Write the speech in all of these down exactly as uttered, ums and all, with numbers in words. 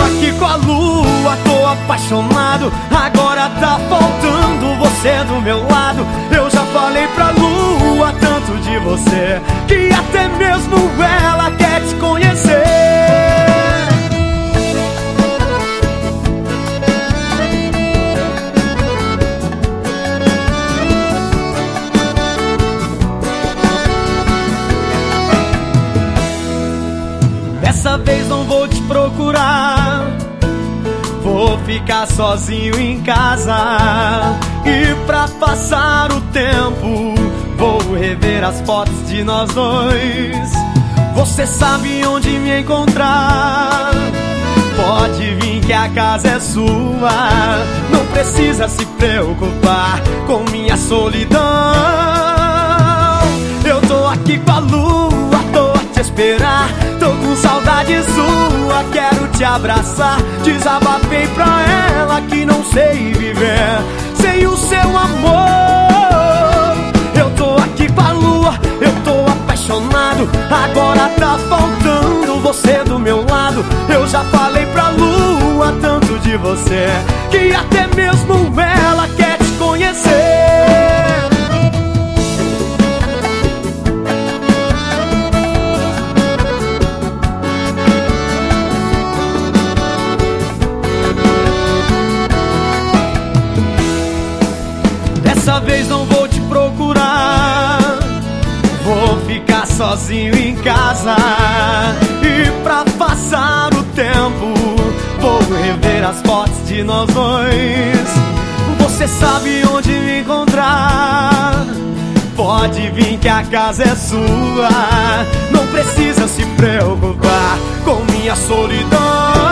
aqui com a lua, tô apaixonado. Agora tá faltando você do meu lado. Eu já falei pra lua tanto de você que até mesmo ela quer te conhecer. Dessa vez não vou te procurar, vou ficar sozinho em casa. E pra passar o tempo, vou rever as fotos de nós dois. Você sabe onde me encontrar, pode vir que a casa é sua. Não precisa se preocupar com minha solidão. Eu tô aqui com a lua, tô a te esperar. Tô com saudade sua, quero te abraçar. Desabafei pra ela que não sei viver sem o seu amor. Eu tô aqui com a lua, eu tô apaixonado. Agora tá faltando você do meu lado. Eu já falei pra lua tanto de você que até mesmo ela quer te conhecer. Dessa vez não vou te procurar, vou ficar sozinho em casa. E pra passar o tempo, vou rever as fotos de nós dois. Você sabe onde me encontrar, pode vir que a casa é sua. Não precisa se preocupar com minha solidão.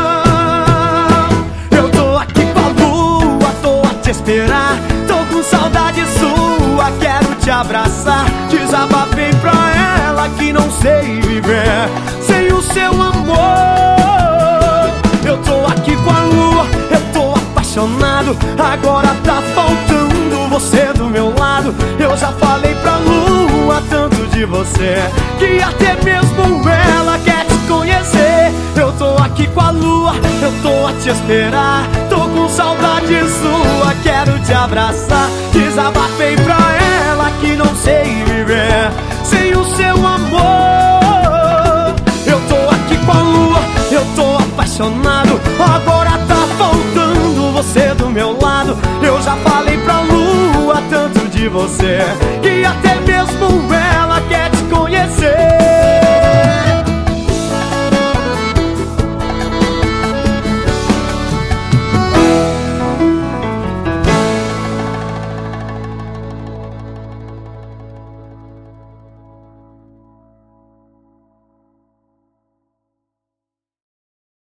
Eu tô aqui com a lua, tô a te esperar. Tô com saudade sua, quero te abraçar. Desabafei pra ela que não sei viver sem o seu amor. Eu tô aqui com a lua, eu tô apaixonado. Agora tá faltando você do meu lado. Eu já falei pra lua tanto de você que até mesmo ela quer te conhecer. Eu tô aqui com a lua, eu tô a te esperar. Tô com saudade sua, quero te abraçar. Desabafei pra ela que não sei viver sem o seu amor. Eu tô aqui com a lua, eu tô apaixonado. Agora tá faltando você do meu lado. Eu já falei pra lua tanto de você